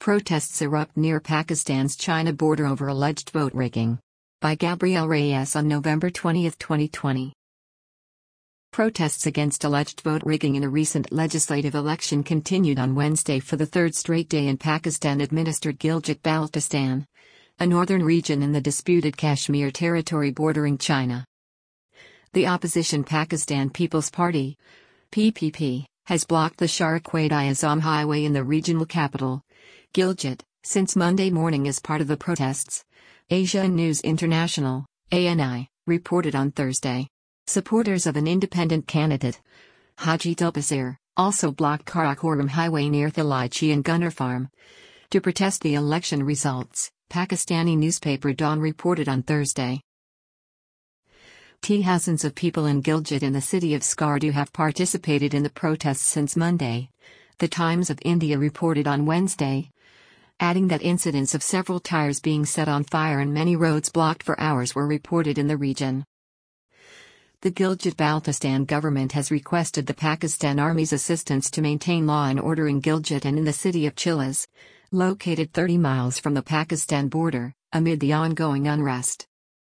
Protests erupt near Pakistan's China border over alleged vote rigging. By Gabrielle Reyes on November 20, 2020. Protests against alleged vote rigging in a recent legislative election continued on Wednesday for the third straight day in Pakistan-administered Gilgit-Baltistan, a northern region in the disputed Kashmir territory bordering China. The opposition Pakistan People's Party (PPP) has blocked the Shah-e-Quaid-i-Azam highway in the regional capital, Gilgit, since Monday morning as part of the protests, Asia News International (ANI) reported on Thursday. Supporters of an independent candidate, Haji Dilbasir, also blocked Karakoram Highway near Thilaichi and Gunner Farm to protest the election results, Pakistani newspaper Dawn reported on Thursday. Thousands of people in Gilgit in the city of Skardu have participated in the protests since Monday, The Times of India reported on Wednesday, adding that incidents of several tires being set on fire and many roads blocked for hours were reported in the region. The Gilgit-Baltistan government has requested the Pakistan Army's assistance to maintain law and order in Gilgit and in the city of Chilas, located 30 miles from the Pakistan border, amid the ongoing unrest.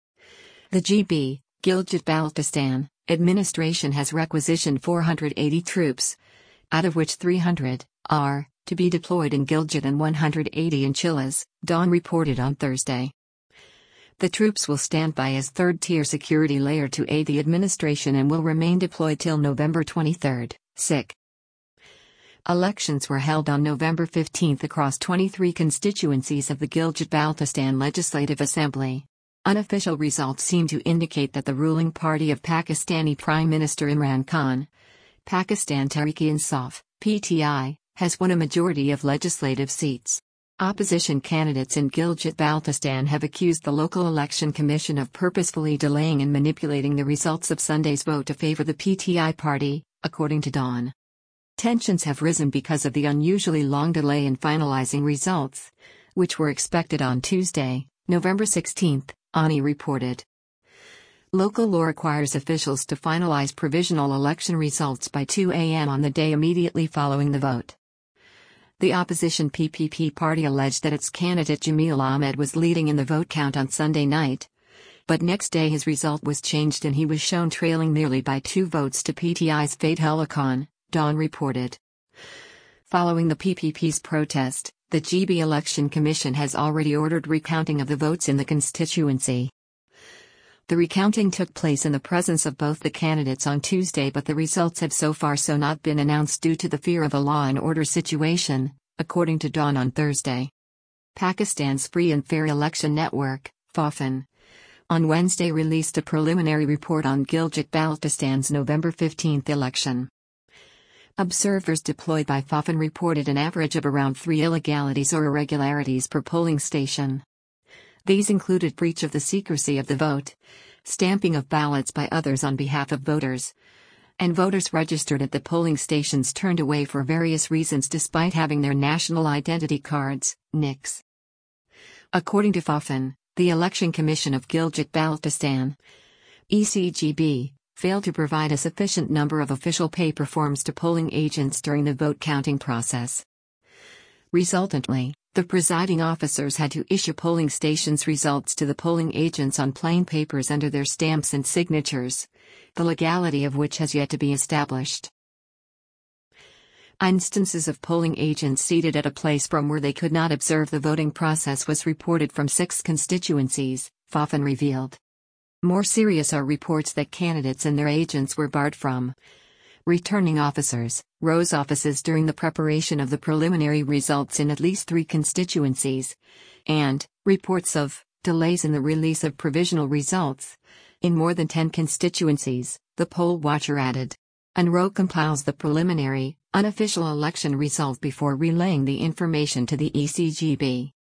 The GB, Gilgit-Baltistan, administration has requisitioned 480 troops, out of which 300 are to be deployed in Gilgit and 180 in Chilas, Dawn reported on Thursday. The troops will stand by as third-tier security layer to aid the administration and will remain deployed till November 23, SIC. Elections were held on November 15 across 23 constituencies of the Gilgit-Baltistan Legislative Assembly. Unofficial results seem to indicate that the ruling party of Pakistani Prime Minister Imran Khan, Pakistan Tehreek-e-Insaf (PTI), has won a majority of legislative seats. Opposition candidates in Gilgit-Baltistan have accused the local election commission of purposefully delaying and manipulating the results of Sunday's vote to favor the PTI party, according to Dawn. Tensions have risen because of the unusually long delay in finalizing results, which were expected on Tuesday, November 16, ANI reported. Local law requires officials to finalize provisional election results by 2 a.m. on the day immediately following the vote. The opposition PPP party alleged that its candidate Jamil Ahmed was leading in the vote count on Sunday night, but next day his result was changed and he was shown trailing nearly by 2 votes to PTI's Fatehullah Khan, Dawn reported. Following the PPP's protest, the GB Election Commission has already ordered recounting of the votes in the constituency. The recounting took place in the presence of both the candidates on Tuesday, but the results have so far not been announced due to the fear of a law and order situation, according to Dawn on Thursday. Pakistan's Free and Fair Election Network, FAFN, on Wednesday released a preliminary report on Gilgit-Baltistan's November 15 election. Observers deployed by FAFN reported an average of around 3 illegalities or irregularities per polling station. These included breach of the secrecy of the vote, stamping of ballots by others on behalf of voters, and voters registered at the polling stations turned away for various reasons despite having their national identity cards, NICs. According to FAFN, the Election Commission of Gilgit-Baltistan, ECGB, failed to provide a sufficient number of official paper forms to polling agents during the vote counting process. Resultantly, the presiding officers had to issue polling stations' results to the polling agents on plain papers under their stamps and signatures, the legality of which has yet to be established. Instances of polling agents seated at a place from where they could not observe the voting process was reported from 6 constituencies, FAFN revealed. More serious are reports that candidates and their agents were barred from returning officers, rose offices during the preparation of the preliminary results in at least 3 constituencies, and reports of delays in the release of provisional results in more than 10 constituencies, the poll watcher added. UNRO compiles the preliminary, unofficial election result before relaying the information to the ECGB.